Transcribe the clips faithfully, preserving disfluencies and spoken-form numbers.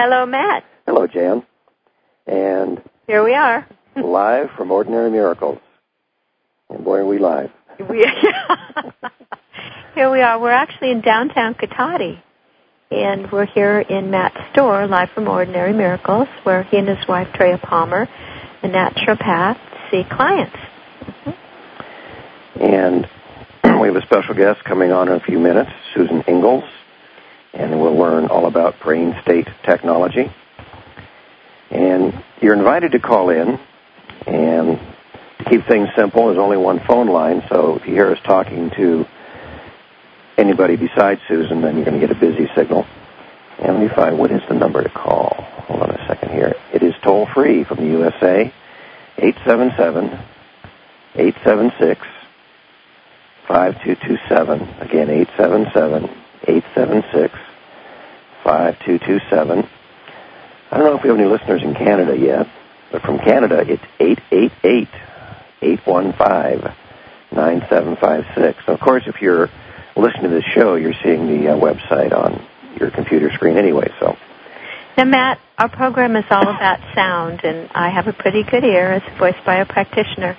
Hello, Matt. Hello, Jan. And here we are. Live from Ordinary Miracles. And boy, are we live. We, here we are. We're actually in downtown Cotati. And we're here in Matt's store, live from Ordinary Miracles, where he and his wife, Treya Palmer, a naturopath, see clients. Mm-hmm. And we have a special guest coming on in a few minutes, Susan Ingalls, and we'll learn all about brain state technology. And you're invited to call in, and to keep things simple, there's only one phone line, so if you hear us talking to anybody besides Susan, then you're going to get a busy signal. And let me find, what is the number to call? Hold on a second here. It is toll-free from the U S A, eight seven seven, eight seven six, five two two seven. Again, eight seven seven, eight seven six, five two two seven. I don't know if we have any listeners in Canada yet, but from Canada, it's eight eight eight, eight one five, nine seven five six. So, of course, if you're listening to this show, you're seeing the uh, website on your computer screen anyway. So, now, Matt, our program is all about sound, and I have a pretty good ear as a voice biopractitioner.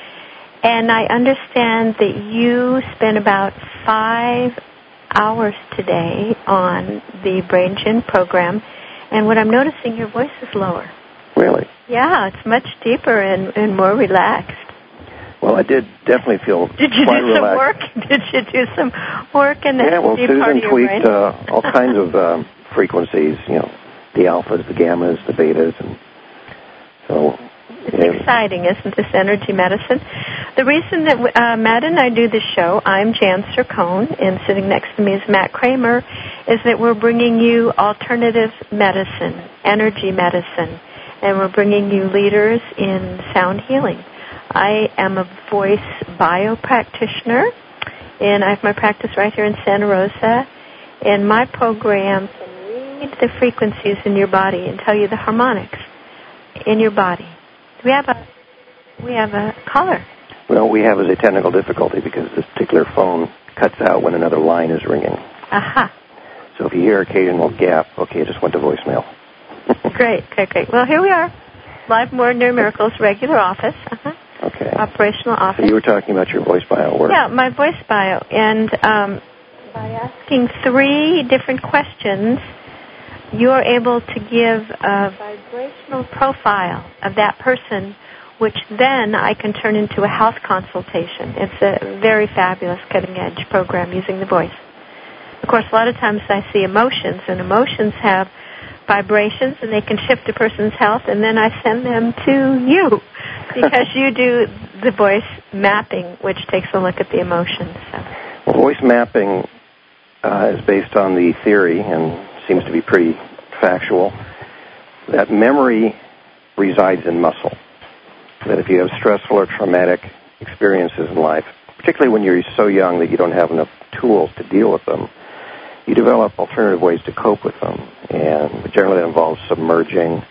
And I understand that you spent about five hours today on the Brain Gym program, and what I'm noticing, your voice is lower. Really? Yeah, it's much deeper and, and more relaxed. Well, I did definitely feel Did you quite do some relaxed. work? Did you do some work in the Yeah, well, deep Susan part of your tweaked brain? uh, all kinds of uh, frequencies, you know, the alphas, the gammas, the betas, and so... It's yeah. exciting, isn't this energy medicine? The reason that uh, Matt and I do this show, I'm Jan Sircone, and sitting next to me is Matt Kramer, is that we're bringing you alternative medicine, energy medicine, and we're bringing you leaders in sound healing. I am a voice biopractitioner, and I have my practice right here in Santa Rosa, and my program can read the frequencies in your body and tell you the harmonics in your body. We have a we have a caller. Well, we have a technical difficulty because this particular phone cuts out when another line is ringing. Aha. So if you hear occasional gap, okay, it just went to voicemail. Great, great, great. Well, here we are, live from Ordinary Miracles, regular office. Uh-huh. Okay. Operational office. So you were talking about your voice bio work. Yeah, my voice bio, and um, by asking three different questions, you're able to give a vibrational profile of that person, which then I can turn into a health consultation. It's a very fabulous cutting-edge program using the voice. Of course, a lot of times I see emotions, and emotions have vibrations, and they can shift a person's health, and then I send them to you because you do the voice mapping, which takes a look at the emotions. So. Well, voice mapping uh, is based on the theory, and seems to be pretty factual, that memory resides in muscle. That if you have stressful or traumatic experiences in life, particularly when you're so young that you don't have enough tools to deal with them, you develop alternative ways to cope with them. And generally that involves submerging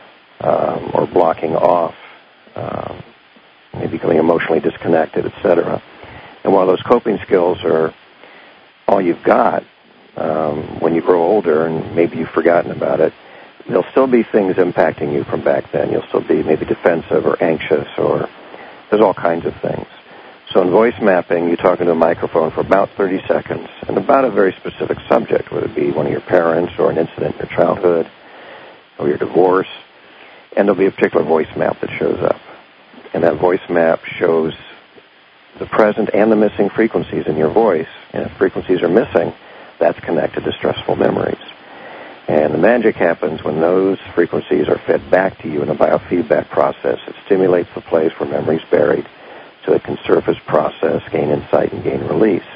um, or blocking off, um, maybe becoming emotionally disconnected, et cetera. And while those coping skills are all you've got, Um, when you grow older and maybe you've forgotten about it, there'll still be things impacting you from back then. You'll still be maybe defensive or anxious, or there's all kinds of things. So in voice mapping, you talk into a microphone for about thirty seconds and about a very specific subject, whether it be one of your parents or an incident in your childhood or your divorce, and there'll be a particular voice map that shows up. And that voice map shows the present and the missing frequencies in your voice, and if frequencies are missing, that's connected to stressful memories. And the magic happens when those frequencies are fed back to you in a biofeedback process. It stimulates the place where memory is buried so it can surface, process, gain insight, and gain release.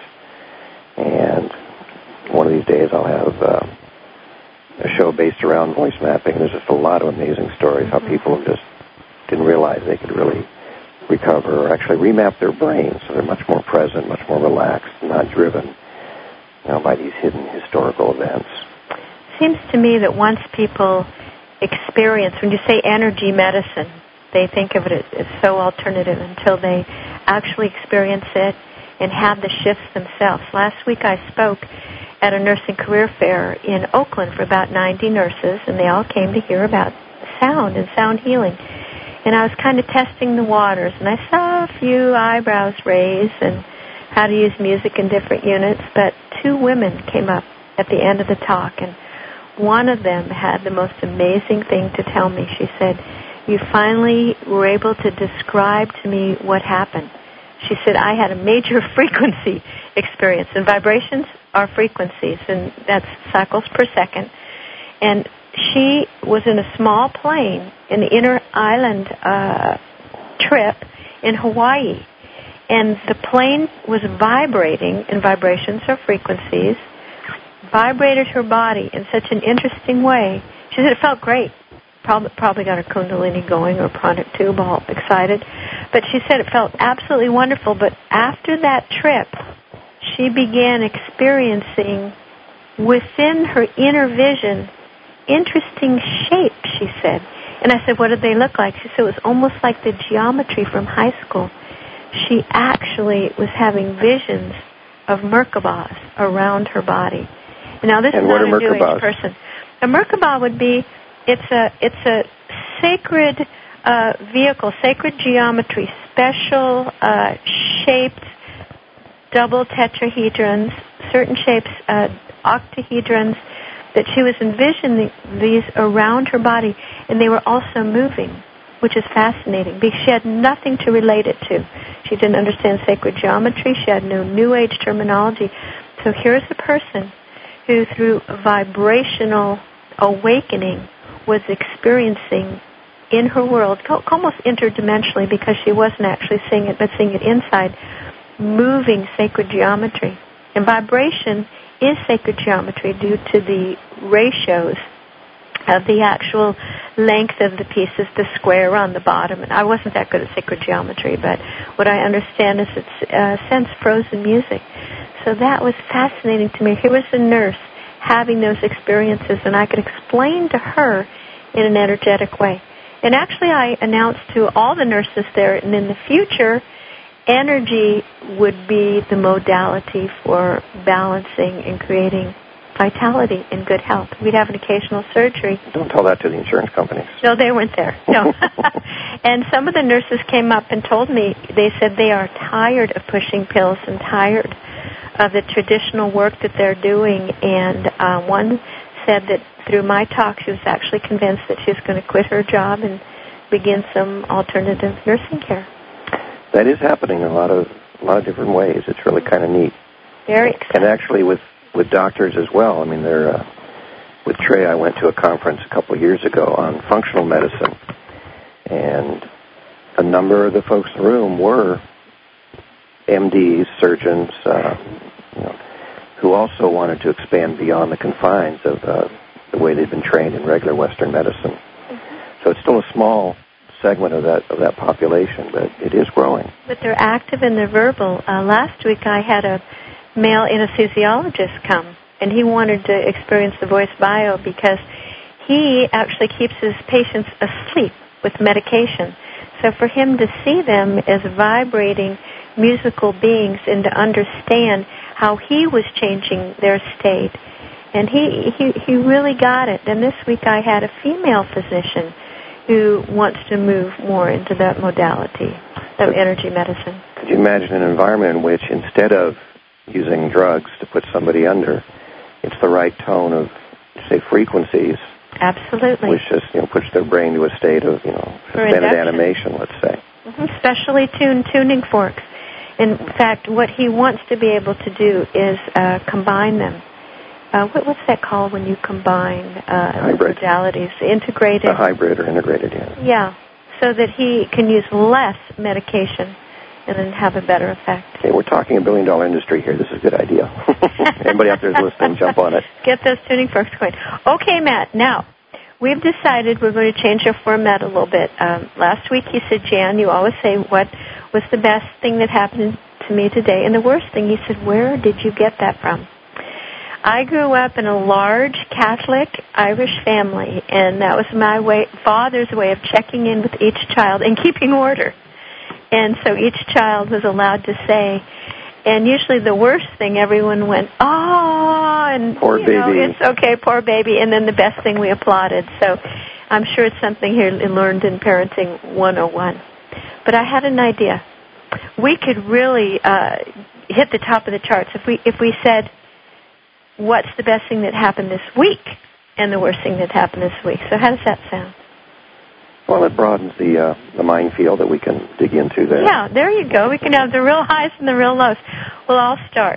And one of these days I'll have uh, a show based around voice mapping. There's just a lot of amazing stories, how people just didn't realize they could really recover or actually remap their brains so they're much more present, much more relaxed, not driven, you know, by these hidden historical events. Seems to me that once people experience, when you say energy medicine, they think of it as, as so alternative until they actually experience it and have the shifts themselves. Last week I spoke at a nursing career fair in Oakland for about ninety nurses, and they all came to hear about sound and sound healing. And I was kind of testing the waters, and I saw a few eyebrows raise and how to use music in different units, but two women came up at the end of the talk, and one of them had the most amazing thing to tell me. She said, "You finally were able to describe to me what happened." She said, "I had a major frequency experience, and vibrations are frequencies, and that's cycles per second." And she was in a small plane in the inner island uh, trip in Hawaii, and the plane was vibrating, and vibrations are frequencies, vibrated her body in such an interesting way. She said it felt great. Probably, probably got her kundalini going or pranic tube, all excited. But she said it felt absolutely wonderful. But after that trip, she began experiencing within her inner vision interesting shapes, she said. And I said, what did they look like? She said it was almost like the geometry from high school. She actually was having visions of Merkabahs around her body. Now, this and is what not are a New Merkabahs? Age person. A Merkabah would be, it's a it's a sacred uh, vehicle, sacred geometry, special uh, shaped double tetrahedrons, certain shapes, uh, octahedrons, that she was envisioning these around her body, and they were also moving, which is fascinating, because she had nothing to relate it to. She didn't understand sacred geometry. She had no New Age terminology. So here's a person who, through vibrational awakening, was experiencing in her world, almost interdimensionally, because she wasn't actually seeing it, but seeing it inside, moving sacred geometry. And vibration is sacred geometry due to the ratios of the actual length of the pieces, the square on the bottom. And I wasn't that good at sacred geometry, but what I understand is it's uh, sense frozen music. So that was fascinating to me. Here was a nurse having those experiences, and I could explain to her in an energetic way. And actually I announced to all the nurses there, and in the future, energy would be the modality for balancing and creating vitality and good health. We'd have an occasional surgery. Don't tell that to the insurance companies. No, they weren't there. No. And some of the nurses came up and told me, they said they are tired of pushing pills and tired of the traditional work that they're doing. And uh, one said that through my talk, she was actually convinced that she was going to quit her job and begin some alternative nursing care. That is happening in a lot of a lot of different ways. It's really kind of neat. Very exciting. And actually with, with doctors as well. I mean, they're, uh, with Trey, I went to a conference a couple of years ago on functional medicine, and a number of the folks in the room were M Ds, surgeons, uh, you know, who also wanted to expand beyond the confines of uh, the way they've been trained in regular Western medicine. Mm-hmm. So it's still a small segment of that of that population, but it is growing. But they're active and they're verbal. Uh, last week I had a male anesthesiologist come, and he wanted to experience the voice bio because he actually keeps his patients asleep with medication. So for him to see them as vibrating musical beings and to understand how he was changing their state, and he, he, he really got it. And this week I had a female physician who wants to move more into that modality of energy medicine. Could you imagine an environment in which instead of using drugs to put somebody under, it's the right tone of, say, frequencies? Absolutely. Which just, you know, puts their brain to a state of, you know, suspended animation, let's say. Mm-hmm. Specially tuned tuning forks. In fact, what he wants to be able to do is uh, combine them. Uh, what, what's that called when you combine uh, modalities? Integrated? A hybrid or integrated, yeah. Yeah, so that he can use less medication and then have a better effect. Okay, we're talking a billion-dollar industry here. This is a good idea. Anybody out there is listening, jump on it. Get those tuning forks going. Okay, Matt, now, we've decided we're going to change our format a little bit. Um, last week you said, Jan, you always say, what was the best thing that happened to me today? And the worst thing, you said, where did you get that from? I grew up in a large Catholic Irish family, and that was my way, father's way of checking in with each child and keeping order. And so each child was allowed to say, and usually the worst thing, everyone went, oh, and poor you baby. know, it's okay, poor baby. And then the best thing, we applauded. So I'm sure it's something here learned in Parenting one oh one. But I had an idea. We could really uh, hit the top of the charts if we if we said, what's the best thing that happened this week and the worst thing that happened this week. So how does that sound? Well, it broadens the uh, the minefield that we can dig into there. Yeah, there you go. We can have the real highs and the real lows. Well, I'll start.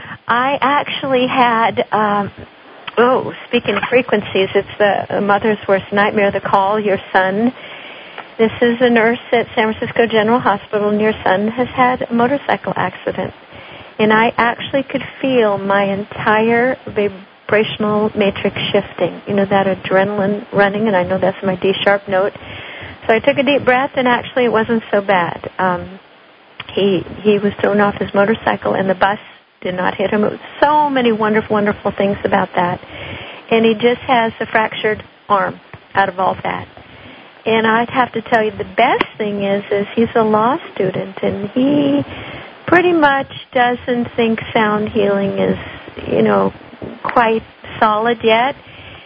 I actually had, um, oh, speaking of frequencies, it's the mother's worst nightmare, the call, your son. This is a nurse at San Francisco General Hospital, and your son has had a motorcycle accident. And I actually could feel my entire vibrational matrix shifting. You know, that adrenaline running, and I know that's my D-sharp note. So I took a deep breath, and actually it wasn't so bad. Um, he he was thrown off his motorcycle, and the bus did not hit him. It was so many wonderful, wonderful things about that. And he just has a fractured arm out of all that. And I'd have to tell you the best thing is, is he's a law student, and he pretty much doesn't think sound healing is, you know, quite solid yet.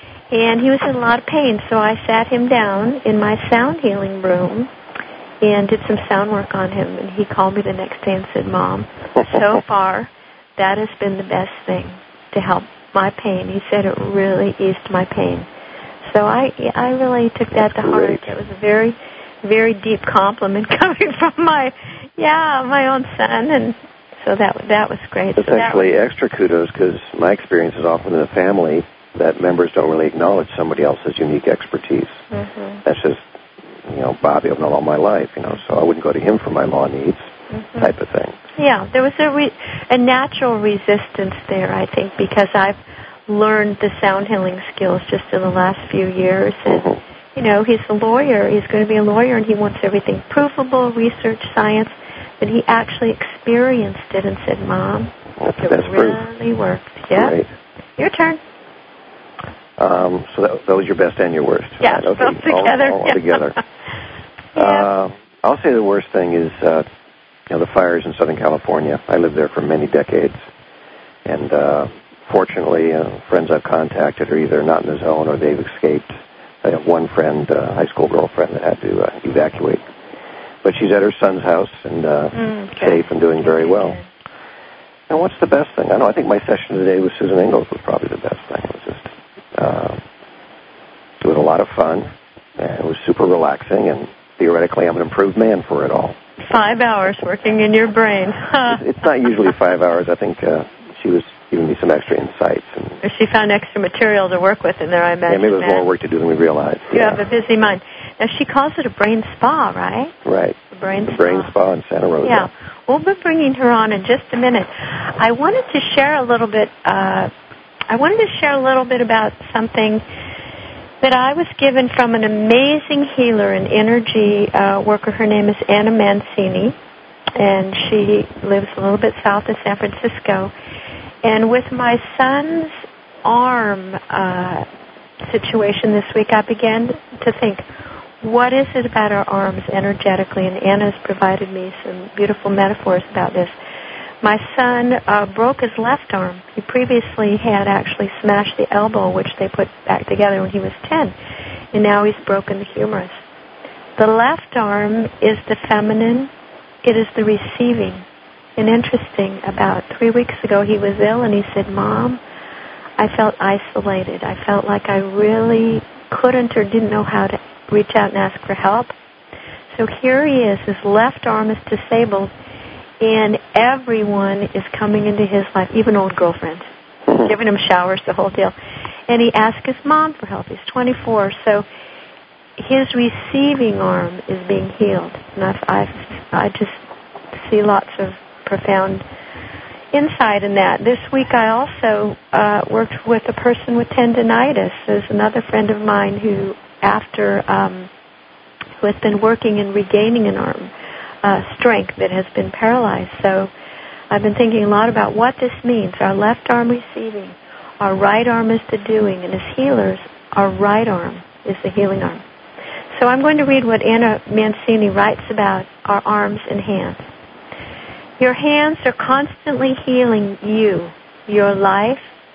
And he was in a lot of pain, so I sat him down in my sound healing room and did some sound work on him. And he called me the next day and said, Mom, so far that has been the best thing to help my pain. He said it really eased my pain. So I I really took that That's to heart. great. It was a very, very deep compliment coming from my, yeah, my own son. And so that that was great. That's so actually that was, extra kudos, because my experience is often in the family that members don't really acknowledge somebody else's unique expertise. Mm-hmm. That's just, you know, Bobby, I've known all my life, you know, so I wouldn't go to him for my law needs, mm-hmm. type of thing. Yeah, there was a re- a natural resistance there, I think, because I've learned the sound healing skills just in the last few years. And, mm-hmm. you know, he's a lawyer. He's going to be a lawyer, and he wants everything provable, research, science. But he actually experienced it and said, Mom, That's it that's really proof. worked. Yeah. Great. Your turn. Um, so that, that was your best and your worst. Yeah, right? Okay. both together. All, all, all yeah. together. yeah. Uh, I'll say the worst thing is, uh, you know, the fires in Southern California. I lived there for many decades, and uh, fortunately, uh, friends I've contacted are either not in the zone or they've escaped. I have one friend, uh, high school girlfriend, that had to uh, evacuate, but she's at her son's house and uh, mm, okay. safe and doing very well. And what's the best thing? I know. I think my session today with Susan Ingalls was probably the best thing. It was just, uh, it was a lot of fun, and it was super relaxing, and theoretically, I'm an improved man for it all. Five hours working in your brain. It's not usually five hours. I think uh, she was giving me some extra insights. And she found extra material to work with in there, I imagine. Yeah, maybe there was more work to do than we realized. You yeah. have a busy mind. Now, she calls it a brain spa, right? Right. The brain the spa. brain spa in Santa Rosa. Yeah. We'll be bringing her on in just a minute. I wanted to share a little bit, uh, I wanted to share a little bit about something that I was given from an amazing healer and energy uh, worker. Her name is Anna Mancini, and she lives a little bit south of San Francisco. And with my son's arm uh, situation this week, I began to think, what is it about our arms energetically? And Anna's provided me some beautiful metaphors about this. My son uh, broke his left arm. He previously had actually smashed the elbow, which they put back together when he was ten. And now he's broken the humerus. The left arm is the feminine. It is the receiving. And interesting, about three weeks ago he was ill, and he said, Mom, I felt isolated. I felt like I really couldn't or didn't know how to reach out and ask for help. So here he is. His left arm is disabled, and everyone is coming into his life, even old girlfriends, giving him showers, the whole deal. And he asked his mom for help. He's twenty-four, so his receiving arm is being healed. And I've, I've, I just see lots of profound insight in that. This week I also uh, worked with a person with tendinitis. There's another friend of mine who, after, um, who has been working in regaining an arm uh, strength that has been paralyzed. So I've been thinking a lot about what this means. Our left arm receiving, our right arm is the doing, and as healers, our right arm is the healing arm. So I'm going to read what Anna Mancini writes about our arms and hands. Your hands are constantly healing you, your life,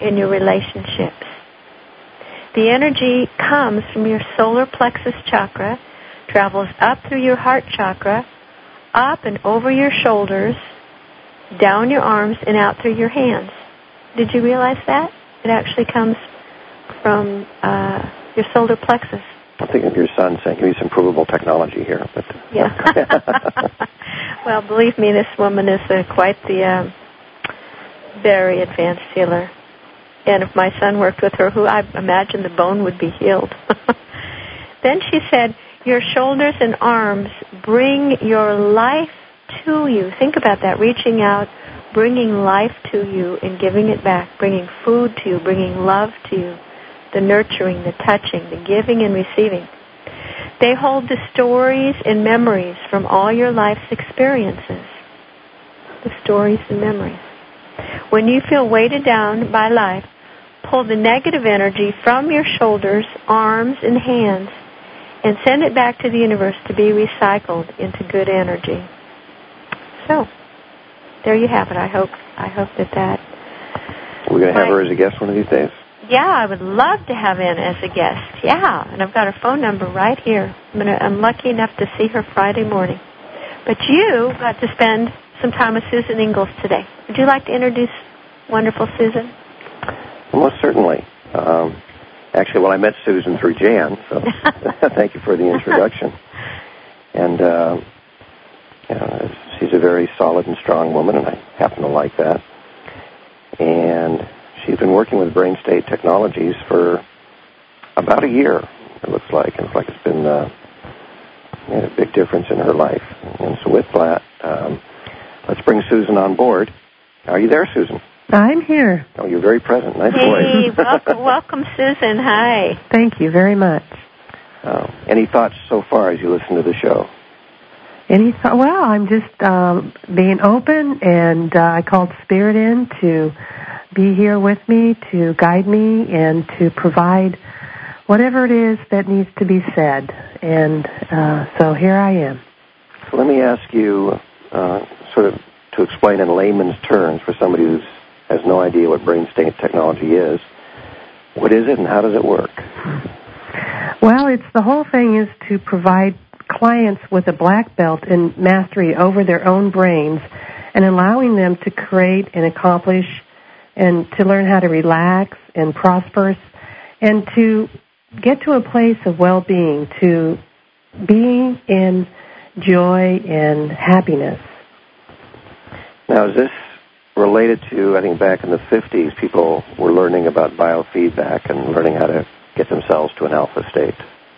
in your relationships. The energy comes from your solar plexus chakra, travels up through your heart chakra, up and over your shoulders, down your arms, and out through your hands. Did you realize that? It actually comes from uh, your solar plexus. I'm thinking of your son saying, give me some provable technology here. But yeah. Well, believe me, this woman is uh, quite the uh, very advanced healer. And if my son worked with her, who I imagine the bone would be healed. Then she said, your shoulders and arms bring your life to you. Think about that, reaching out, bringing life to you and giving it back, bringing food to you, bringing love to you, the nurturing, the touching, the giving and receiving. They hold the stories and memories from all your life's experiences, the stories and memories. When you feel weighted down by life, pull the negative energy from your shoulders, arms, and hands and send it back to the universe to be recycled into good energy. So, there you have it. I hope I hope that that... We're going to have her as a guest one of these days? Yeah, I would love to have Ann as a guest. Yeah, and I've got her phone number right here. I'm, gonna, I'm lucky enough to see her Friday morning. But you got to spend some time with Susan Ingalls today. Would you like to introduce wonderful Susan? Most certainly. Um, actually, well, I met Susan through Jan, so thank you for the introduction. And uh, you know, she's a very solid and strong woman, and I happen to like that. And she's been working with Brain State Technologies for about a year, it looks like. It looks like it's been uh, made a big difference in her life. And so with that, um, let's bring Susan on board. Are you there, Susan? I'm here. Oh, you're very present. Nice hey, voice. welcome, welcome, Susan. Hi. Thank you very much. Uh, any thoughts so far as you listen to the show? Any th- well, I'm just um, being open, and uh, I called Spirit in to be here with me, to guide me, and to provide whatever it is that needs to be said. And uh, so here I am. So let me ask you uh, sort of to explain in layman's terms for somebody who has no idea what Brain State Technology is. What is it and how does it work? Well, it's the whole thing is to provide clients with a black belt in mastery over their own brains and allowing them to create and accomplish and to learn how to relax and prosper and to get to a place of well-being, to be in joy and happiness. Now, is this related to, I think back in the fifties, people were learning about biofeedback and learning how to get themselves to an alpha state?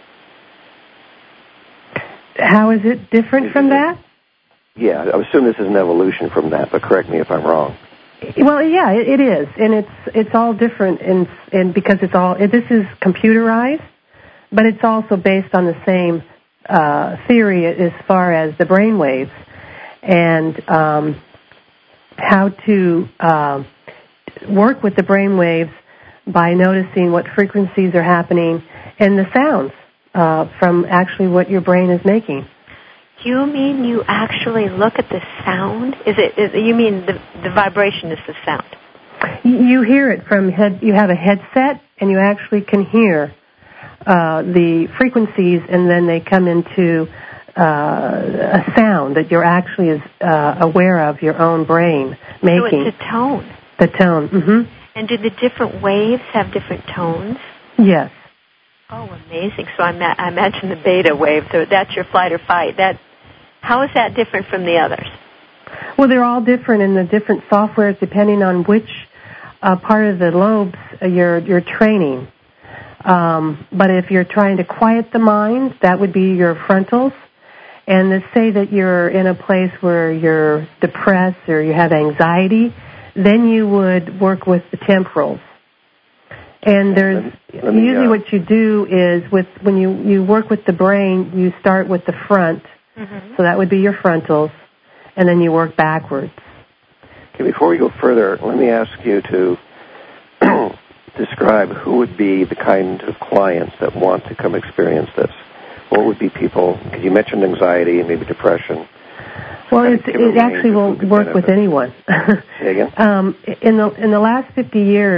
How is it different from that? Yeah, I assume this is an evolution from that, but correct me if I'm wrong. Well, yeah, it, it is, and it's it's all different, and and because it's all this is computerized, but it's also based on the same uh, theory as far as the brain waves and um, how to uh, work with the brain waves by noticing what frequencies are happening and the sounds uh, from actually what your brain is making. You mean you actually look at the sound? Is it? Is, you mean the the vibration is the sound? You hear it from head. You have a headset, and you actually can hear uh, the frequencies, and then they come into uh, a sound that you're actually is uh, aware of your own brain making. So it's a tone. The tone. Mm-hmm. And do the different waves have different tones? Yes. Oh, amazing. So I, ma- I imagine the beta wave, so that's your flight or fight. That, how is that different from the others? Well, they're all different in the different softwares depending on which uh, part of the lobes you're, you're training. Um, but if you're trying to quiet the mind, that would be your frontals. And let's say that you're in a place where you're depressed or you have anxiety, then you would work with the temporals. And there's let me, let me, usually uh, what you do is with when you, you work with the brain, you start with the front. Mm-hmm. So that would be your frontals, and then you work backwards. Okay, before we go further, let me ask you to describe who would be the kind of clients that want to come experience this. What would be people, because you mentioned anxiety and maybe depression. Well, it's, it actually will work benefit. with anyone. Say again? um, in the in the last fifty years,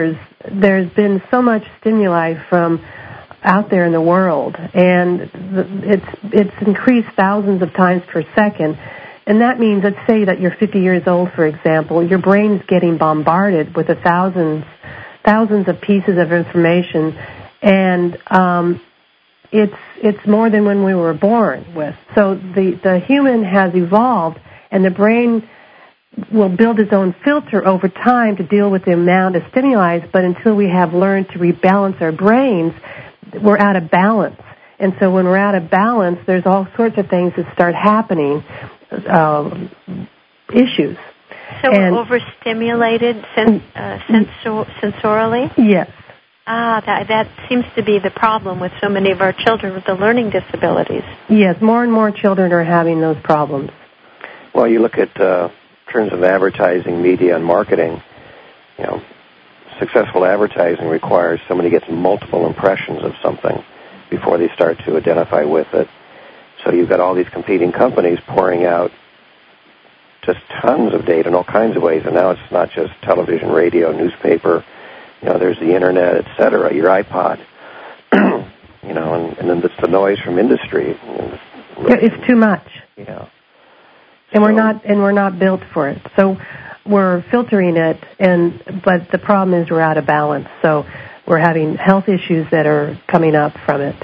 there's been so much stimuli from out there in the world, and it's it's increased thousands of times per second. And that means, let's say that you're fifty years old, for example, your brain's getting bombarded with a thousands, thousands of pieces of information, and um, it's it's more than when we were born with. So the, the human has evolved, and the brain will build its own filter over time to deal with the amount of stimuli, but until we have learned to rebalance our brains, we're out of balance. And so when we're out of balance, there's all sorts of things that start happening, uh, issues. So and, we're overstimulated sen- uh, sensor- sensorially? Yes. Ah, that, that seems to be the problem with so many of our children with the learning disabilities. Yes, more and more children are having those problems. Well, you look at uh, in terms of advertising, media, and marketing, you know, successful advertising requires somebody gets multiple impressions of something before they start to identify with it. So you've got all these competing companies pouring out just tons of data in all kinds of ways, and now it's not just television, radio, newspaper. You know, there's the internet, et cetera, your iPod. you know, and, and then it's the noise from industry. Yeah, it's too much. Yeah. And so, we're not and we're not built for it. So we're filtering it, and but the problem is we're out of balance. So we're having health issues that are coming up from it.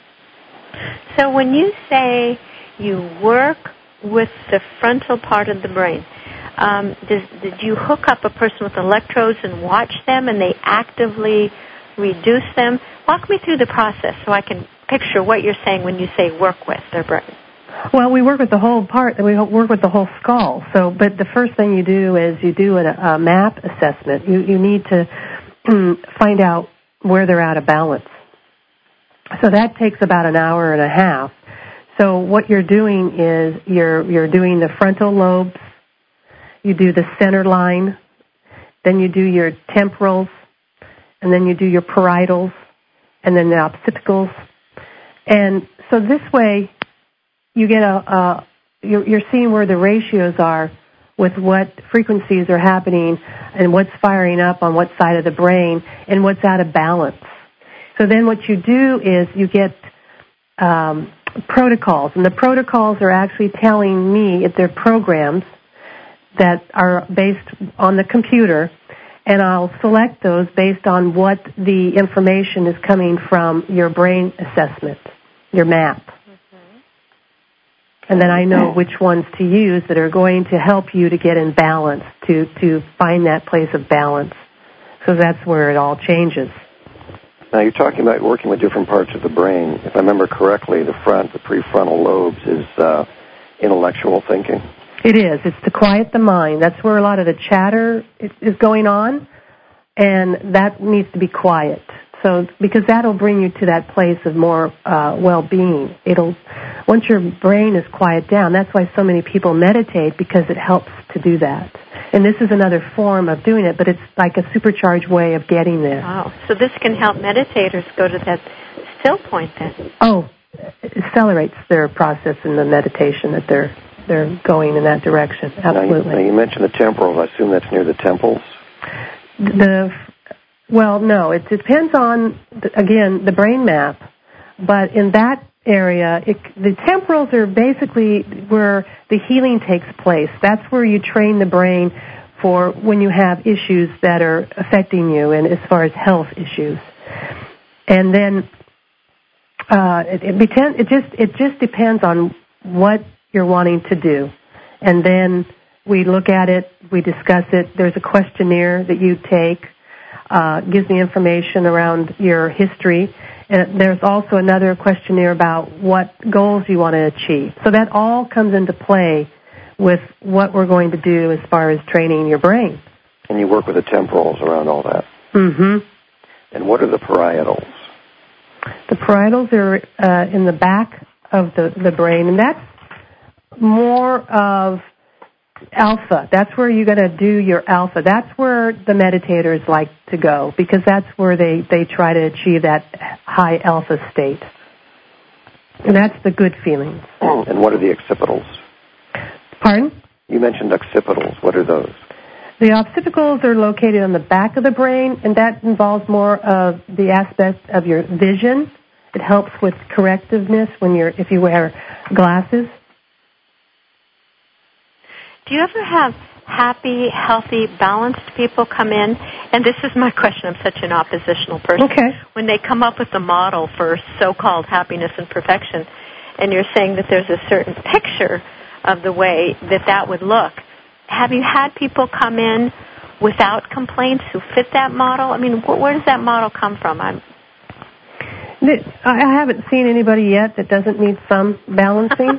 So when you say you work with the frontal part of the brain, um, does, did you hook up a person with electrodes and watch them, and they actively reduce them? Walk me through the process so I can picture what you're saying when you say work with their brain. Well, we work with the whole part. We work with the whole skull. So, but the first thing you do is you do a, a map assessment. You you need to find out where they're out of balance. So that takes about an hour and a half. So what you're doing is you're you're doing the frontal lobes. You do the center line. Then you do your temporals, and then you do your parietals, and then the occipitals. And so this way, you get a, a you're, you're seeing where the ratios are with what frequencies are happening and what's firing up on what side of the brain and what's out of balance. So then what you do is you get um, protocols, and the protocols are actually telling me if they're programs that are based on the computer, and I'll select those based on what the information is coming from your brain assessment, your map. And then I know which ones to use that are going to help you to get in balance, to, to find that place of balance. So that's where it all changes. Now, you're talking about working with different parts of the brain. If I remember correctly, the front, the prefrontal lobes, is uh, intellectual thinking. It is. It's to quiet the mind. That's where a lot of the chatter is going on, and that needs to be quiet. So, because that'll bring you to that place of more uh, well-being. It'll, once your brain is quiet down, that's why so many people meditate, because it helps to do that. And this is another form of doing it, but it's like a supercharged way of getting there. Wow. So this can help meditators go to that still point then. Oh, it accelerates their process in the meditation that they're they're going in that direction. Absolutely. Now you, now you mentioned the temporals. I assume that's near the temples? The Well, no. It depends on, again, the brain map. But in that area, it, the temporals are basically where the healing takes place. That's where you train the brain for when you have issues that are affecting you, and as far as health issues. And then uh, it, it, pretend, it just it just depends on what you're wanting to do. And then we look at it, we discuss it. There's a questionnaire that you take. Uh, gives me information around your history. And there's also another questionnaire about what goals you want to achieve. So that all comes into play with what we're going to do as far as training your brain. And you work with the temporals around all that. Mm-hmm. And what are the parietals? The parietals are uh, in the back of the, the brain, and that's more of alpha. That's where you're going to do your alpha. That's where the meditators like to go, because that's where they, they try to achieve that high alpha state. And that's the good feelings. And what are the occipitals? Pardon? You mentioned occipitals. What are those? The occipitals are located on the back of the brain, and that involves more of the aspect of your vision. It helps with correctiveness when you're if you wear glasses. Do you ever have happy, healthy, balanced people come in? And this is my question. I'm such an oppositional person. Okay. When they come up with the model for so-called happiness and perfection, and you're saying that there's a certain picture of the way that that would look, have you had people come in without complaints who fit that model? I mean, where does that model come from? I'm I haven't seen anybody yet that doesn't need some balancing.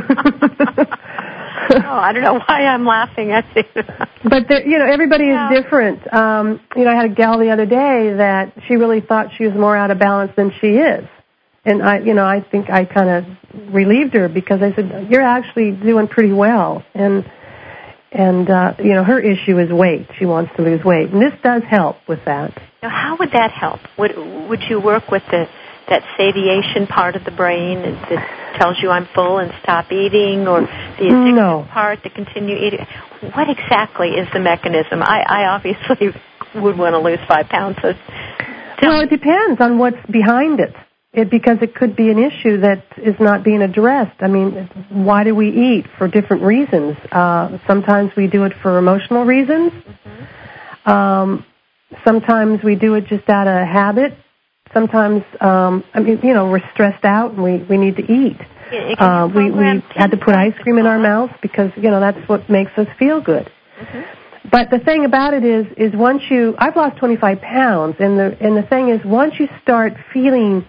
Oh, I don't know why I'm laughing at you. But, there, you know, everybody yeah. is different. Um, you know, I had a gal the other day that she really thought she was more out of balance than she is. And, I, you know, I think I kind of relieved her because I said, you're actually doing pretty well. And, and uh, you know, her issue is weight. She wants to lose weight. And this does help with that. Now, how would that help? Would, would you work with the that satiation part of the brain that tells you I'm full and stop eating, or the addictive no. part that continue eating? What exactly is the mechanism? I, I obviously would want to lose five pounds. So well, it depends on what's behind it. It, because it could be an issue that is not being addressed. I mean, why do we eat? For different reasons. Uh, sometimes we do it for emotional reasons. Mm-hmm. Um, sometimes we do it just out of habit. Sometimes, um, I mean, you know, we're stressed out and we, we need to eat. Yeah, uh, we we had to put ice cream in our mouths because, you know, that's what makes us feel good. Mm-hmm. But the thing about it is, is once you, I've lost twenty-five pounds, and the and the thing is, once you start feeling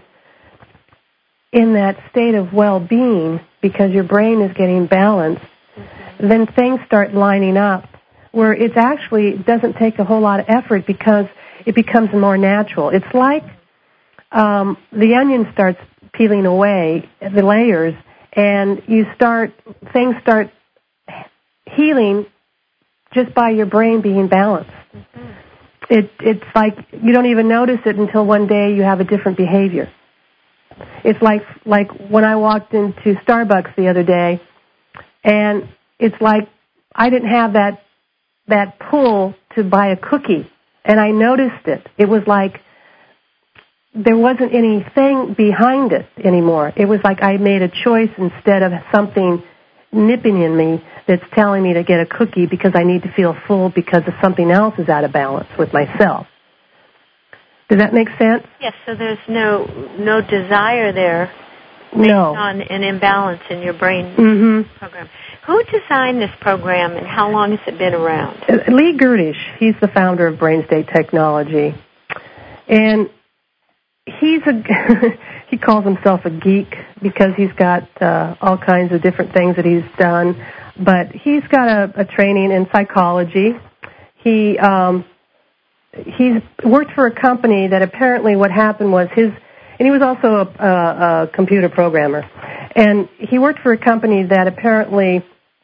in that state of well-being because your brain is getting balanced, mm-hmm. then things start lining up where it's actually it doesn't take a whole lot of effort because it becomes more natural. It's like um, the onion starts peeling away, the layers, and you start, things start healing just by your brain being balanced. Mm-hmm. It, it's like you don't even notice it until one day you have a different behavior. It's like like when I walked into Starbucks the other day, and it's like I didn't have that that pull to buy a cookie, and I noticed it. It was like there wasn't anything behind it anymore. It was like I made a choice instead of something nipping in me that's telling me to get a cookie because I need to feel full because of something else is out of balance with myself. Does that make sense? Yes, so there's no no desire there based no. on an imbalance in your brain mm-hmm. program. Who designed this program and how long has it been around? Uh, Lee Gerdish, he's the founder of Brain State Technology. And he's a he calls himself a geek because he's got uh, all kinds of different things that he's done. But he's got a, a training in psychology. He um, he's worked for a company that apparently what happened was his, and he was also a, a, a computer programmer. And he worked for a company that apparently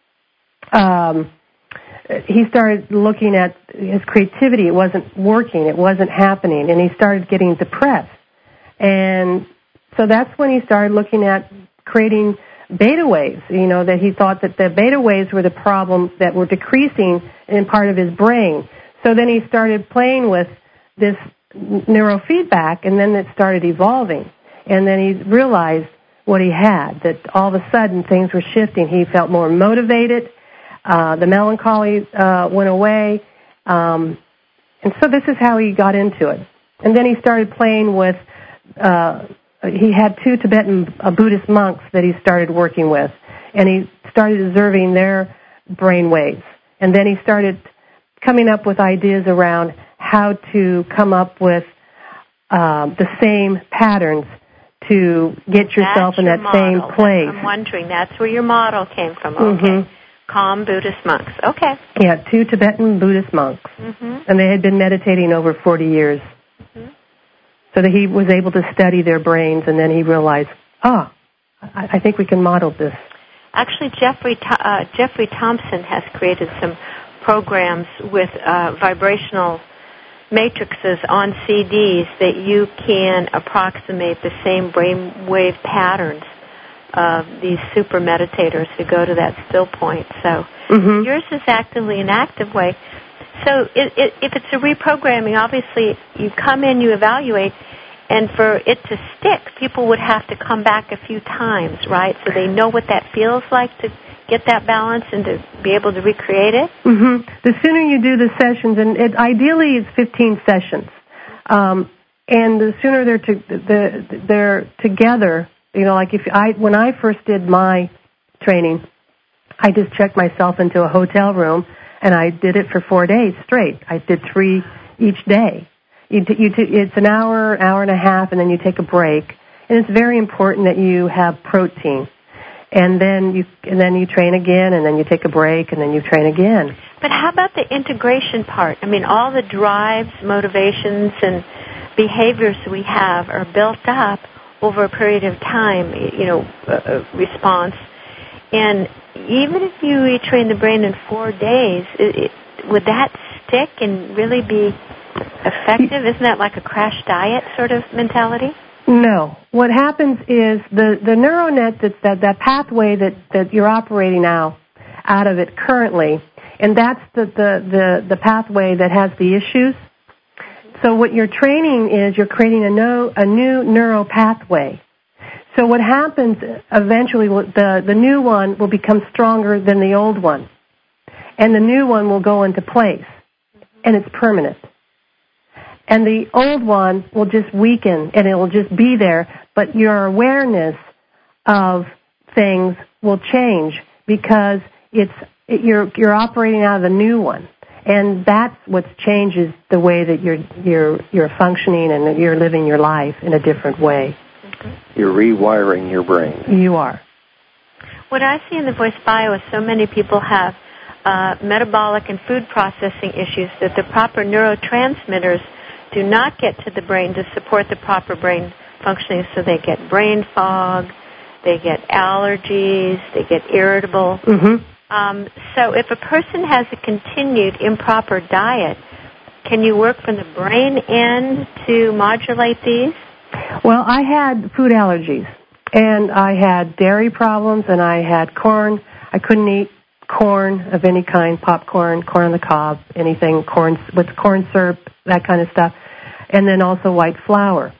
um, he started looking at his creativity. It wasn't working. It wasn't happening. And he started getting depressed. And so that's when he started looking at creating beta waves, you know, that he thought that the beta waves were the problem that were decreasing in part of his brain. So then he started playing with this neurofeedback, and then it started evolving. And then he realized what he had, that all of a sudden things were shifting. He felt more motivated. Uh, the melancholy uh, went away. Um, and so this is how he got into it. And then he started playing with Uh, he had two Tibetan uh, Buddhist monks that he started working with, and he started observing their brain waves. And then he started coming up with ideas around how to come up with uh, the same patterns to get yourself that's in your that model. same place. That's, I'm wondering, that's where your model came from. Okay. Mm-hmm. Calm Buddhist monks. Okay. Yeah, two Tibetan Buddhist monks. Mm-hmm. And they had been meditating over forty years. Mm-hmm. So that he was able to study their brains, and then he realized, ah, I, I think we can model this. Actually, Jeffrey uh, Jeffrey Thompson has created some programs with uh, vibrational matrices on C Ds that you can approximate the same brainwave patterns of these super meditators who go to that still point. So mm-hmm. yours is actively an active way. So it, it, if it's a reprogramming, obviously you come in, you evaluate, and for it to stick, people would have to come back a few times, right? So they know what that feels like to get that balance and to be able to recreate it? Mm-hmm. The sooner you do the sessions, and it, ideally it's fifteen sessions, um, and the sooner they're, to, the, they're together, you know, like if I, when I first did my training, I just checked myself into a hotel room, and I did it for four days straight. I did three each day. You t- you t- it's an hour, hour and a half, and then you take a break. And it's very important that you have protein. And then you and then you train again, and then you take a break, and then you train again. But how about the integration part? I mean, all the drives, motivations, and behaviors we have are built up over a period of time, you know, uh, response. And even if you retrain the brain in four days, it, it, would that stick and really be effective? Isn't that like a crash diet sort of mentality? No. What happens is the, the neuronet, that, that, that pathway that, that you're operating now out of it currently, and that's the, the, the, the pathway that has the issues. So what you're training is you're creating a, no, a new neural pathway. So what happens eventually, the, the new one will become stronger than the old one. And the new one will go into place. And it's permanent. And the old one will just weaken, and it will just be there, but your awareness of things will change because it's it, you're you're operating out of the new one, and that's what changes the way that you're you're you're functioning and that you're living your life in a different way. You're rewiring your brain. You are. What I see in the Voice Bio is so many people have uh, metabolic and food processing issues that the proper neurotransmitters do not get to the brain to support the proper brain functioning, so they get brain fog, they get allergies, they get irritable. Mm-hmm. Um, so if a person has a continued improper diet, can you work from the brain end to modulate these? Well, I had food allergies, and I had dairy problems, and I had corn. I couldn't eat corn of any kind, popcorn, corn on the cob, anything, corn with corn syrup, that kind of stuff, and then also white flour.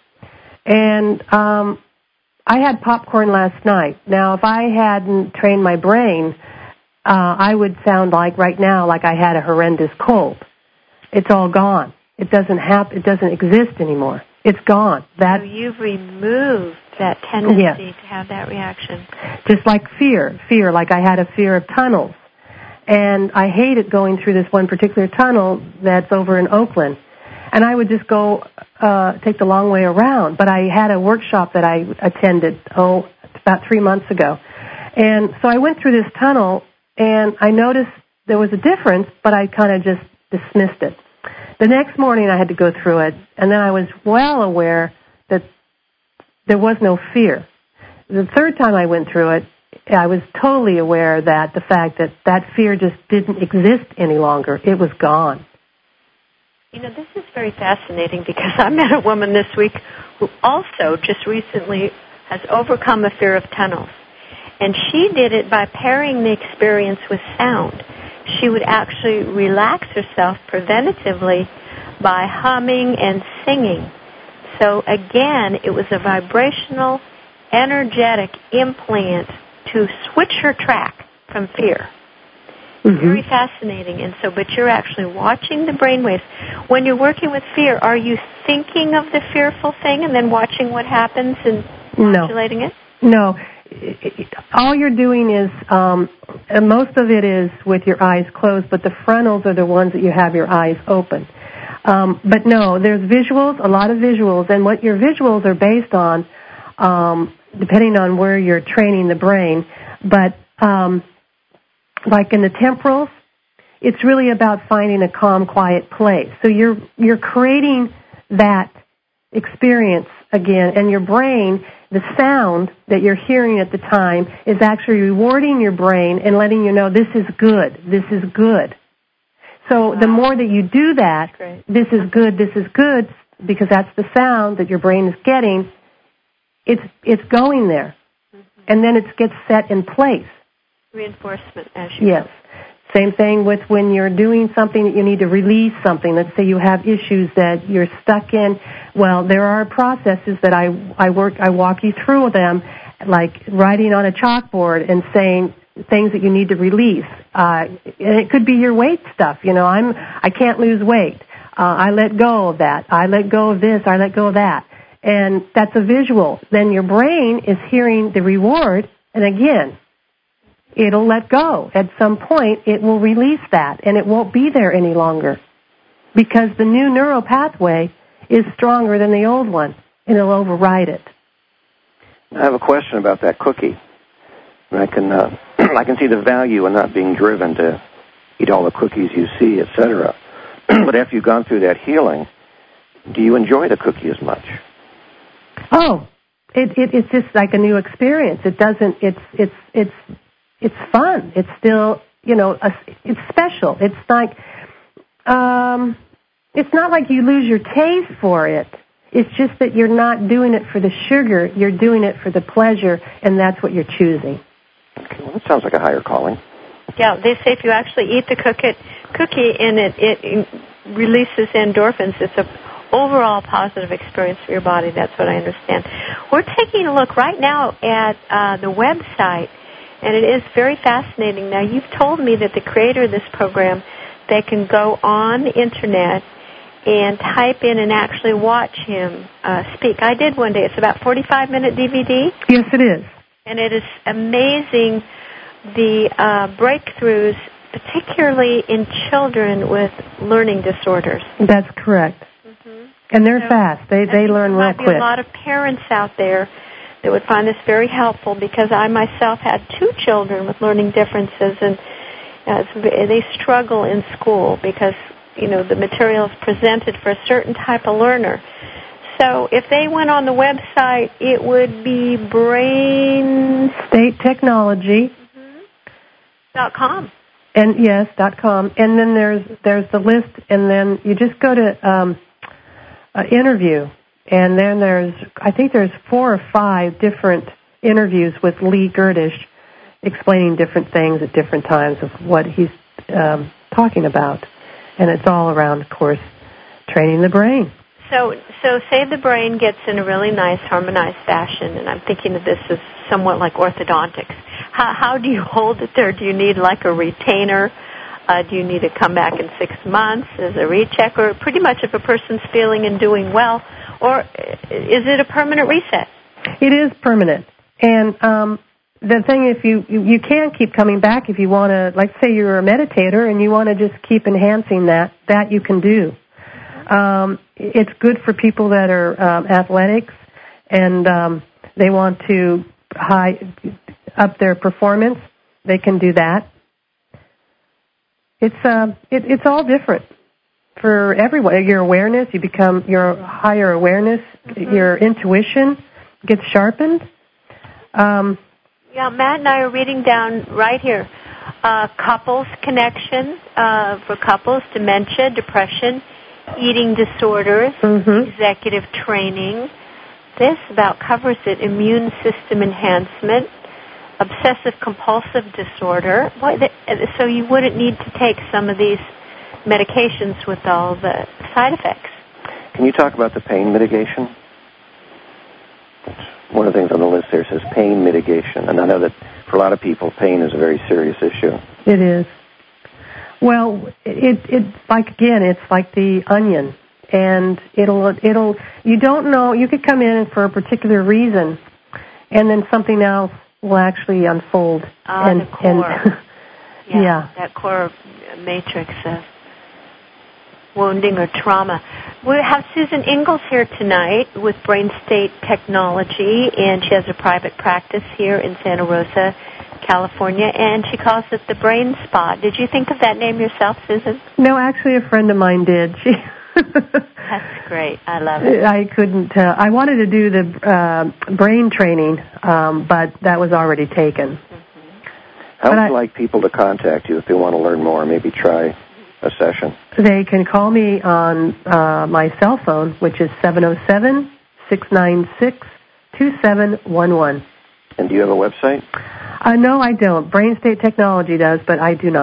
And um, I had popcorn last night. Now, if I hadn't trained my brain, uh, I would sound like right now like I had a horrendous cold. It's all gone. It doesn't happen. It doesn't exist anymore. It's gone. That so you've removed that tendency yes. to have that reaction. Just like fear. Fear, like I had a fear of tunnels. And I hated going through this one particular tunnel that's over in Oakland. And I would just go, uh, take the long way around. But I had a workshop that I attended, oh, about three months ago. And so I went through this tunnel, and I noticed there was a difference, but I kind of just dismissed it. The next morning I had to go through it, and then I was well aware that there was no fear. The third time I went through it, I was totally aware that the fact that that fear just didn't exist any longer. It was gone. You know, this is very fascinating because I met a woman this week who also just recently has overcome a fear of tunnels. And she did it by pairing the experience with sound. She would actually relax herself preventatively by humming and singing. So again, it was a vibrational, energetic implant to switch her track from fear. Mm-hmm. Very fascinating. And so, but you're actually watching the brainwaves. When you're working with fear, are you thinking of the fearful thing and then watching what happens and modulating no. it? No. All you're doing is, um, most of it is with your eyes closed, but the frontals are the ones that you have your eyes open. Um, but no, there's visuals, a lot of visuals, and what your visuals are based on, um, depending on where you're training the brain, but um, like in the temporals, it's really about finding a calm, quiet place. So you're you're creating that experience again, and your brain, the sound that you're hearing at the time is actually rewarding your brain and letting you know this is good, this is good. So wow. The more that you do that, this is good, this is good, because that's the sound that your brain is getting, it's it's going there. Mm-hmm. And then it gets set in place. Reinforcement, as you Yes. know. Same thing with when you're doing something that you need to release something. Let's say you have issues that you're stuck in. Well, there are processes that I, I work, I walk you through them, like writing on a chalkboard and saying things that you need to release. Uh, and it could be your weight stuff. You know, I'm, I can't lose weight. Uh, I let go of that. I let go of this. I let go of that. And that's a visual. Then your brain is hearing the reward, and again, it'll let go. At some point, it will release that, and it won't be there any longer because the new neural pathway is stronger than the old one, and it'll override it. I have a question about that cookie. I can uh, I can see the value in not being driven to eat all the cookies you see, et cetera. But after you've gone through that healing, do you enjoy the cookie as much? Oh, it, it it's just like a new experience. It doesn't. It's it's it's it's fun. It's still, you know, a, it's special. It's like um, it's not like you lose your taste for it. It's just that you're not doing it for the sugar. You're doing it for the pleasure, and that's what you're choosing. Okay, well, that sounds like a higher calling. Yeah, they say if you actually eat the cookie, cookie and it, it releases endorphins, it's an overall positive experience for your body. That's what I understand. We're taking a look right now at uh, the website, and it is very fascinating. Now, you've told me that the creator of this program, they can go on the Internet and type in and actually watch him uh, speak. I did one day. It's about forty-five minute D V D. Yes, it is. And it is amazing the uh, breakthroughs, particularly in children with learning disorders. That's correct. Mm-hmm. And they're so fast. They they learn real quick. There might be a lot of parents out there that would find this very helpful because I myself had two children with learning differences, and uh, they struggle in school because, you know, the material is presented for a certain type of learner. So if they went on the website, it would be Brain State Technology mm-hmm. dot com. And yes, dot com. And then there's there's the list, and then you just go to um, uh, interview, and then there's I think there's four or five different interviews with Lee Gerdish, explaining different things at different times of what he's um, talking about, and it's all around, of course, training the brain. So, so say the brain gets in a really nice, harmonized fashion, and I'm thinking of this as somewhat like orthodontics. How, how do you hold it there? Do you need like a retainer? Uh, do you need to come back in six months as a recheck? Or pretty much if a person's feeling and doing well, or is it a permanent reset? It is permanent. And um, the thing, if you, you, you can keep coming back if you want to, like say you're a meditator and you want to just keep enhancing that, that you can do. Um, it's good for people that are um, athletics and um, they want to high up their performance. They can do that. It's uh, it, it's all different for everyone. Your awareness, you become your higher awareness. Mm-hmm. Your intuition gets sharpened. Um, yeah, Matt and I are reading down right here. Uh, couples connection uh, for couples, dementia, depression, eating disorders, mm-hmm. executive training. This about covers it, immune system enhancement, obsessive-compulsive disorder. Boy, so you wouldn't need to take some of these medications with all the side effects. Can you talk about the pain mitigation? One of the things on the list there says pain mitigation, and I know that for a lot of people, pain is a very serious issue. It is. Well, it it like again, it's like the onion, and it'll it'll you don't know. You could come in for a particular reason, and then something else will actually unfold. Ah, and, the core. And, yeah, yeah, that core matrix of wounding or trauma. We have Susan Ingalls here tonight with Brain State Technology, and she has a private practice here in Santa Rosa, California, and she calls it the Brain Spot. Did you think of that name yourself, Susan? No, actually, a friend of mine did. She. That's great. I love it. I couldn't. Uh, I wanted to do the uh, brain training, um, but that was already taken. Mm-hmm. How would I, you like people to contact you if they want to learn more? Maybe try a session. They can call me on uh, my cell phone, which is seven oh seven, six nine six, two seven one one. And do you have a website? Uh, no, I don't. Brain State Technology does, but I do not.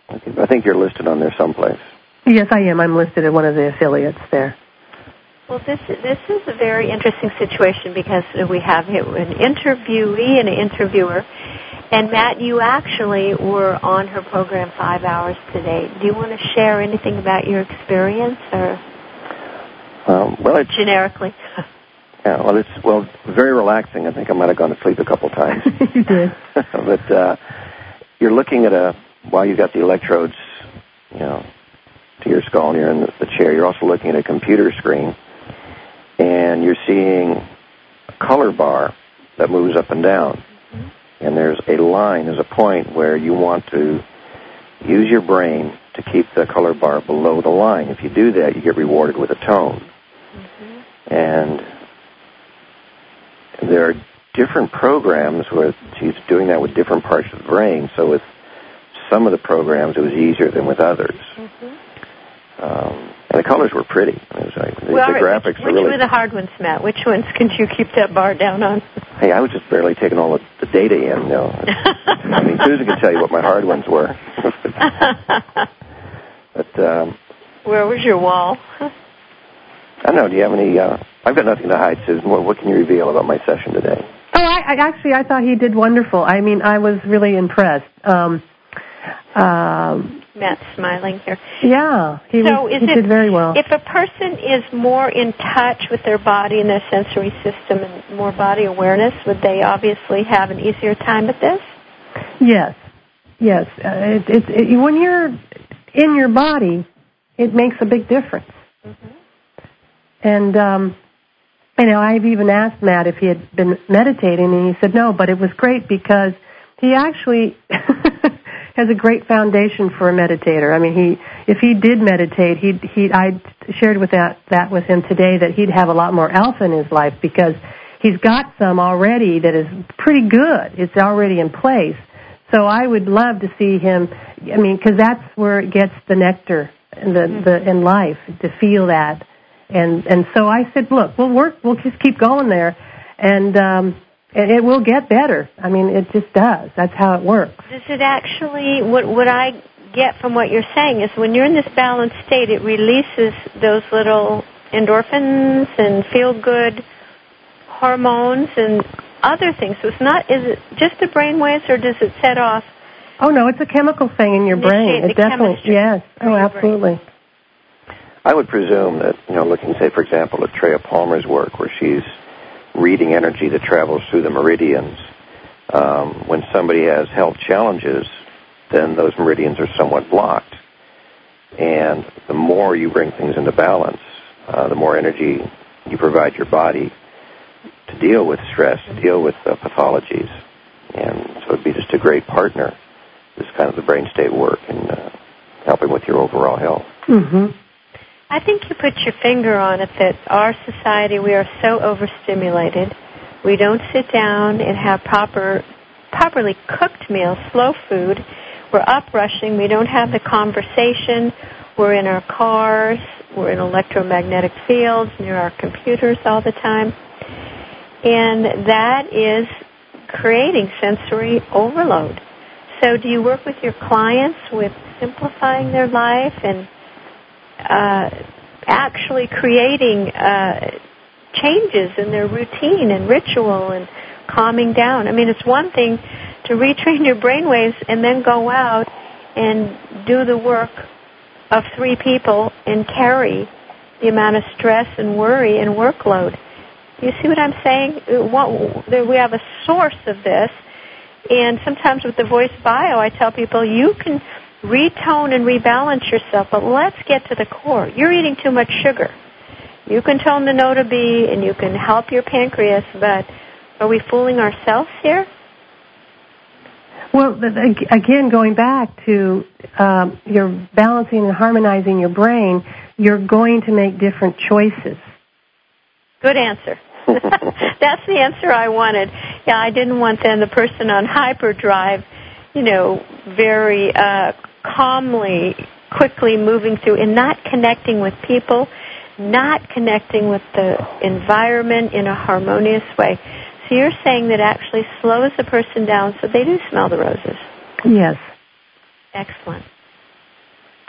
Okay. I think you're listed on there someplace. Yes, I am. I'm listed at one of the affiliates there. Well, this this is a very interesting situation because we have an interviewee and an interviewer. And, Matt, you actually were on her program five hours today. Do you want to share anything about your experience or um, well, it's, generically? Yeah, well, it's well very relaxing. I think I might have gone to sleep a couple times. You did. But uh, you're looking at a, while you've got the electrodes, you know, to your skull and you're in the, the chair, you're also looking at a computer screen, and you're seeing a color bar that moves up and down. Mm-hmm. And there's a line, there's a point where you want to use your brain to keep the color bar below the line. If you do that, you get rewarded with a tone. Mm-hmm. And there are different programs where she's doing that with different parts of the brain. So with some of the programs, it was easier than with others. Mm-hmm. Um, and the colors were pretty. It was like, the, well, the graphics which, were which really... were the hard ones, Matt? Which ones could you keep that bar down on? Hey, I was just barely taking all the, the data in. You know. I mean, Susan can tell you what my hard ones were. But um, where was your wall? I don't know. Do you have any... Uh, I've got nothing to hide, Susan. What, what can you reveal about my session today? Oh, I, I actually, I thought he did wonderful. I mean, I was really impressed. Um, um, Matt's smiling here. Yeah, he, so was, is he it, did very well. If a person is more in touch with their body and their sensory system and more body awareness, would they obviously have an easier time at this? Yes, yes. Uh, it, it, it, when you're in your body, it makes a big difference. Mm-hmm. And, um, you know, I've even asked Matt if he had been meditating, and he said no, but it was great because he actually has a great foundation for a meditator. I mean, he if he did meditate, he he I shared with that that with him today that he'd have a lot more alpha in his life because he's got some already that is pretty good. It's already in place. So I would love to see him. I mean, because that's where it gets the nectar in the, mm-hmm. the in life, to feel that. And and so I said, look, we'll work. We'll just keep going there, and um, and it will get better. I mean, it just does. That's how it works. Does it actually? What what I get from what you're saying is, when you're in this balanced state, it releases those little endorphins and feel good hormones and other things. So it's not. Is it just the brain waves, or does it set off? Oh no, it's a chemical thing in your brain. It definitely. Yes. Oh, absolutely. I would presume that, you know, looking, say, for example, at Treya Palmer's work, where she's reading energy that travels through the meridians, um, when somebody has health challenges, then those meridians are somewhat blocked. And the more you bring things into balance, uh, the more energy you provide your body to deal with stress, to deal with uh, pathologies. And so it'd be just a great partner, this kind of the brain state work, and uh, helping with your overall health. Mm-hmm. I think you put your finger on it that our society, we are so overstimulated. We don't sit down and have proper, properly cooked meals, slow food. We're up rushing. We don't have the conversation. We're in our cars. We're in electromagnetic fields near our computers all the time. And that is creating sensory overload. So do you work with your clients with simplifying their life and Uh, actually creating uh, changes in their routine and ritual and calming down? I mean, it's one thing to retrain your brainwaves and then go out and do the work of three people and carry the amount of stress and worry and workload. You see what I'm saying? What, we have a source of this, and sometimes with the Voice Bio, I tell people, you can retone and rebalance yourself, but let's get to the core. You're eating too much sugar. You can tone the nota B, and you can help your pancreas, but are we fooling ourselves here? Well, again, going back to um, you're balancing and harmonizing your brain, you're going to make different choices. Good answer. That's the answer I wanted. Yeah, I didn't want then the person on hyperdrive, you know, very uh, calmly, quickly moving through and not connecting with people, not connecting with the environment in a harmonious way. So you're saying that actually slows the person down so they do smell the roses. Yes. Excellent.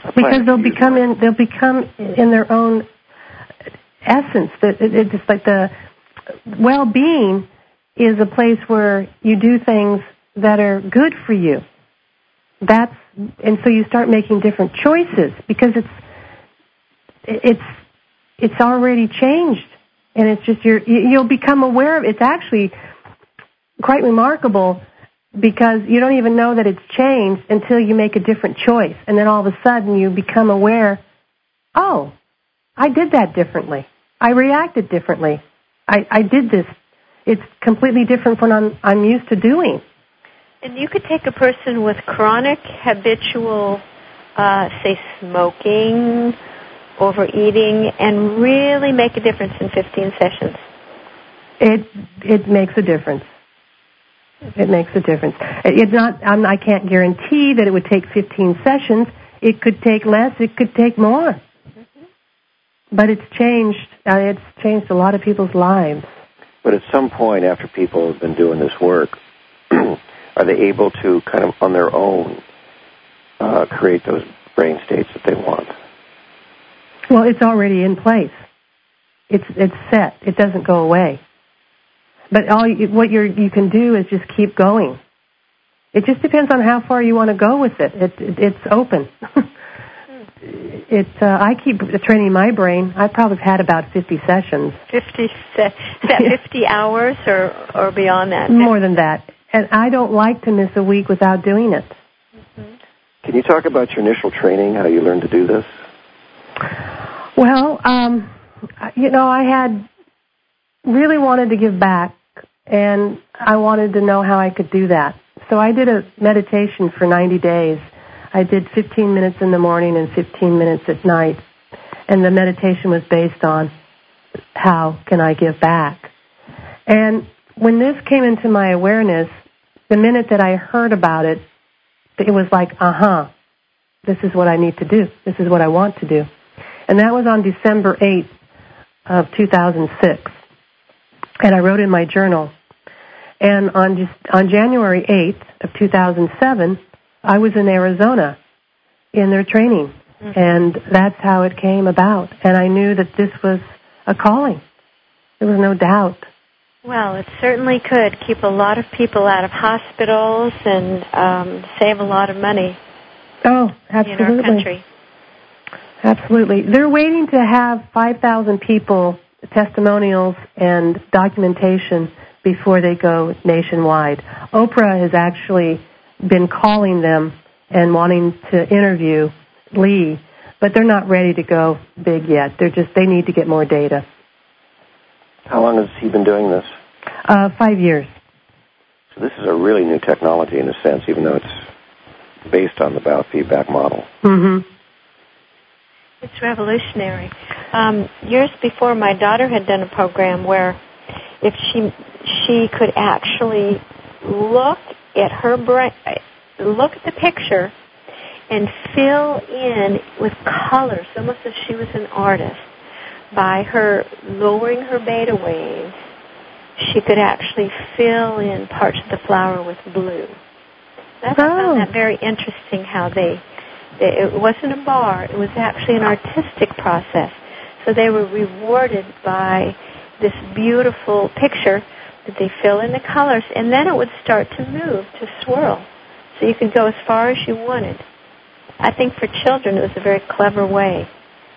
Because they'll become in they'll become in their own essence. That it, it's just like the well-being is a place where you do things that are good for you. That's and so you start making different choices because it's it's it's already changed, and it's just you're you'll become aware of it. It's actually quite remarkable because you don't even know that it's changed until you make a different choice, and then all of a sudden you become aware. Oh, I did that differently. I reacted differently. I, I did this. It's completely different from what I'm, I'm used to doing. And you could take a person with chronic, habitual, uh, say, smoking, overeating, and really make a difference in fifteen sessions. It it makes a difference. It makes a difference. It's not. I'm, I can't guarantee that it would take fifteen sessions. It could take less. It could take more. Mm-hmm. But it's changed. Uh, it's changed a lot of people's lives. But at some point, after people have been doing this work, are they able to kind of on their own uh, create those brain states that they want? Well, it's already in place. It's it's set. It doesn't go away. But all you, what you you can do is just keep going. It just depends on how far you want to go with it. It, it it's open. It uh, I keep training my brain. I probably have had about fifty sessions. Fifty se- is that fifty hours or or beyond that? More than that. And I don't like to miss a week without doing it. Mm-hmm. Can you talk about your initial training? How you learned to do this? Well, um, you know, I had really wanted to give back, and I wanted to know how I could do that. So I did a meditation for ninety days. I did fifteen minutes in the morning and fifteen minutes at night, and the meditation was based on how can I give back. And when this came into my awareness, the minute that I heard about it, it was like, uh-huh, this is what I need to do. This is what I want to do. And that was on December eighth of two thousand six. And I wrote in my journal. And on just, on January eighth of two thousand seven, I was in Arizona in their training. Mm-hmm. And that's how it came about. And I knew that this was a calling. There was no doubt. Well, it certainly could keep a lot of people out of hospitals and um, save a lot of money. Oh, absolutely. In our country. Absolutely. They're waiting to have five thousand people, testimonials and documentation before they go nationwide. Oprah has actually been calling them and wanting to interview Lee, but they're not ready to go big yet. They're just, they need to get more data. How long has he been doing this? Uh, five years. So this is a really new technology in a sense, even though it's based on the biofeedback model. Mm-hmm. It's revolutionary. Um, years before, my daughter had done a program where if she she could actually look at her brain, look at the picture, and fill in with colors, almost as she was an artist, by her lowering her beta waves, she could actually fill in parts of the flower with blue. I found that very interesting. How they. It wasn't a bar. It was actually an artistic process. So they were rewarded by this beautiful picture that they fill in the colors, and then it would start to move, to swirl. So you could go as far as you wanted. I think for children it was a very clever way.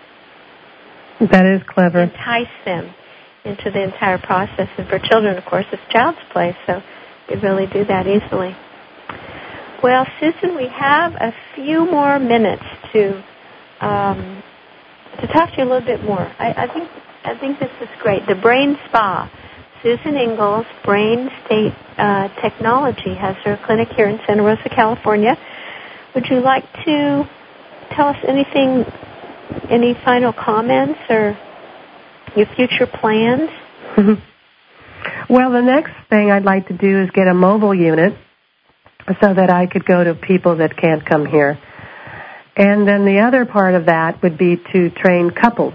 That is clever. Entice them into the entire process. And for children, of course, it's child's play, so they really do that easily. Well, Susan, we have a few more minutes to um, to talk to you a little bit more. I, I think I think this is great. The Brain Spa. Susan Ingalls, Brain State uh, Technology, has her clinic here in Santa Rosa, California. Would you like to tell us anything, any final comments or your future plans? Well, the next thing I'd like to do is get a mobile unit, so that I could go to people that can't come here. And then the other part of that would be to train couples,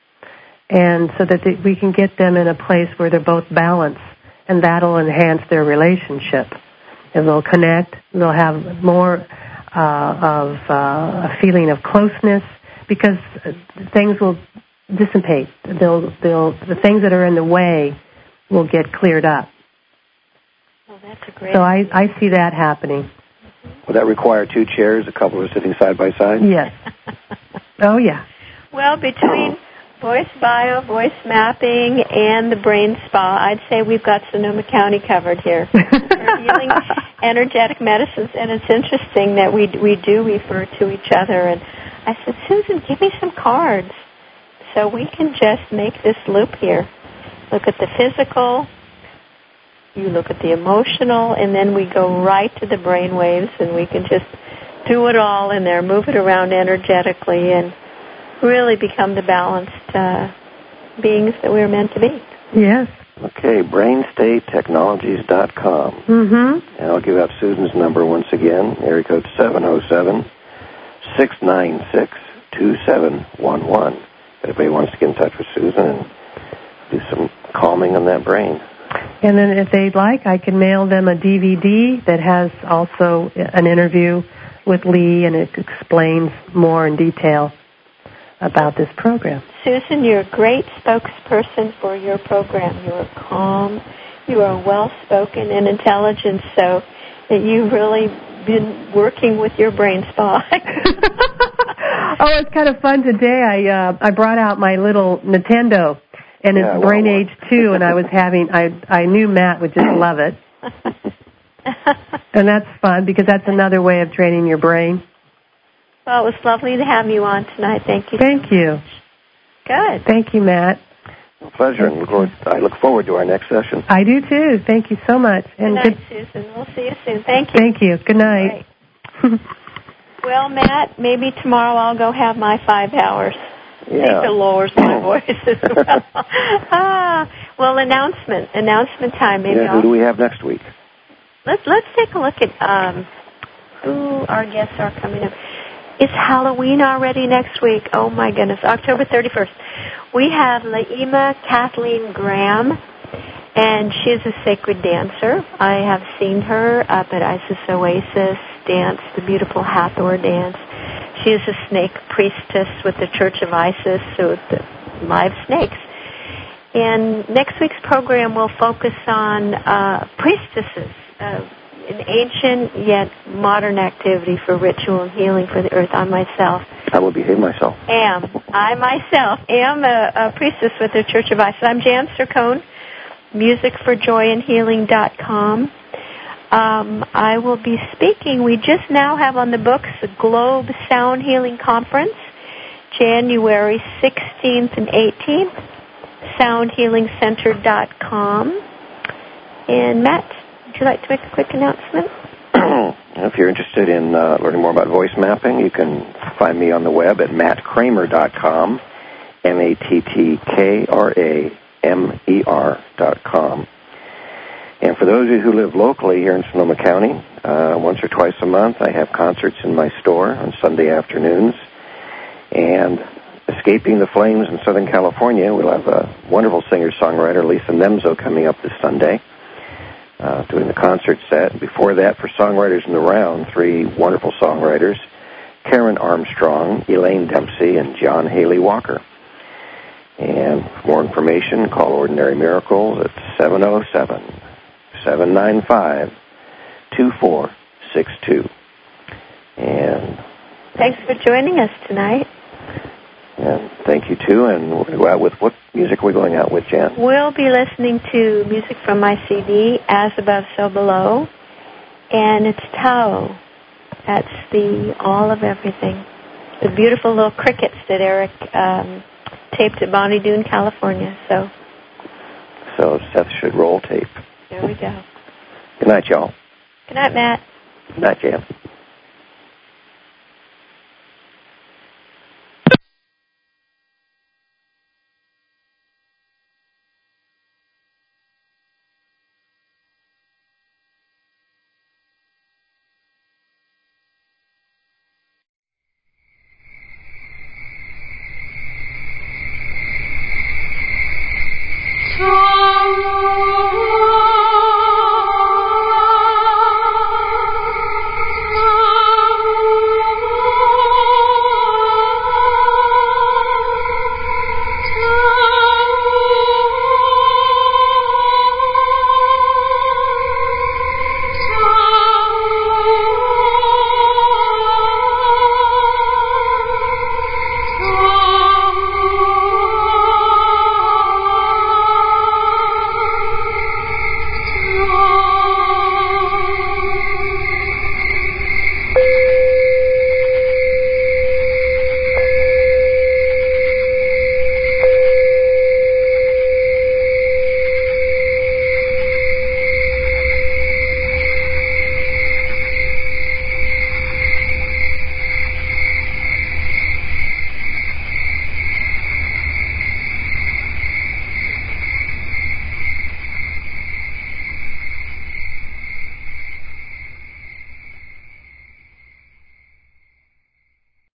and so that they, we can get them in a place where they're both balanced, and that'll enhance their relationship. And they'll connect, they'll have more uh, of uh, a feeling of closeness, because things will dissipate. They'll, they'll, the things that are in the way will get cleared up. Oh, that's a great so I, I see that happening. Would that require two chairs, a couple are sitting side by side? Yes. Oh, yeah. Well, between voice bio, voice mapping, and the brain spa, I'd say we've got Sonoma County covered here. We're healing energetic medicines, and it's interesting that we we do refer to each other. And I said, Susan, give me some cards so we can just make this loop here. Look at the physical, you look at the emotional, and then we go right to the brain waves, and we can just do it all in there, move it around energetically, and really become the balanced uh, beings that we're meant to be. Yes. Okay, brain state technologies dot com. Mm-hmm. And I'll give out Susan's number once again, area code seven oh seven, six nine six, two seven one one. If anybody wants to get in touch with Susan and do some calming on that brain. And then if they'd like, I can mail them a D V D that has also an interview with Lee, and it explains more in detail about this program. Susan, you're a great spokesperson for your program. You are calm, you are well-spoken and intelligent, so that you've really been working with your brain spa. Oh, it's kind of fun today. I uh, I brought out my little Nintendo, and it's yeah, Brain well, Age two, and I was having, I I knew Matt would just love it. And that's fun, because that's another way of training your brain. Well, it was lovely to have you on tonight. Thank you. Thank you. Good. Thank you, Matt. A pleasure, and look forward, I look forward to our next session. I do, too. Thank you so much. And good night, good, Susan. We'll see you soon. Thank you. Thank you. Good night. Right. Well, Matt, maybe tomorrow I'll go have my five hours. Yeah. I think it lowers my voice as well. ah, well, announcement. Announcement time. Maybe yeah, who I'll... do we have next week? Let's, let's take a look at um, who our guests are coming up. It's Halloween already next week. Oh, my goodness. October thirty-first. We have Laima Kathleen Graham, and she is a sacred dancer. I have seen her up at Isis Oasis dance, the beautiful Hathor dance. She is a snake priestess with the Church of Isis, so the live snakes. And next week's program will focus on uh, priestesses, uh, an ancient yet modern activity for ritual and healing for the earth. I myself I will behave myself. am. I myself am a, a priestess with the Church of Isis. I'm Jan Sircone, music for joy and healing dot com. Um, I will be speaking. We just now have on the books the Globe Sound Healing Conference, January sixteenth and eighteenth, sound healing center dot com. And Matt, would you like to make a quick announcement? If you're interested in uh, learning more about voice mapping, you can find me on the web at matt kramer dot com, M A T T K R A M E R dot com. And for those of you who live locally here in Sonoma County, uh, once or twice a month I have concerts in my store on Sunday afternoons. And Escaping the Flames in Southern California, we'll have a wonderful singer-songwriter, Lisa Nemzo, coming up this Sunday, uh, doing the concert set. Before that, for songwriters in the round, three wonderful songwriters, Karen Armstrong, Elaine Dempsey, and John Haley Walker. And for more information, call Ordinary Miracles at seven oh seven, seven nine five, two four six two. And thanks for joining us tonight. And thank you, too. And we're going to go out with, what music are we going out with, Jan? We'll be listening to music from my C D, As Above, So Below. And it's Tao. That's the all of everything. The beautiful little crickets that Eric um, taped at Bonnie Doon, California. So, so Seth should roll tape. There we go. Good night, y'all. Good night, Matt. Good night, Jan. Oh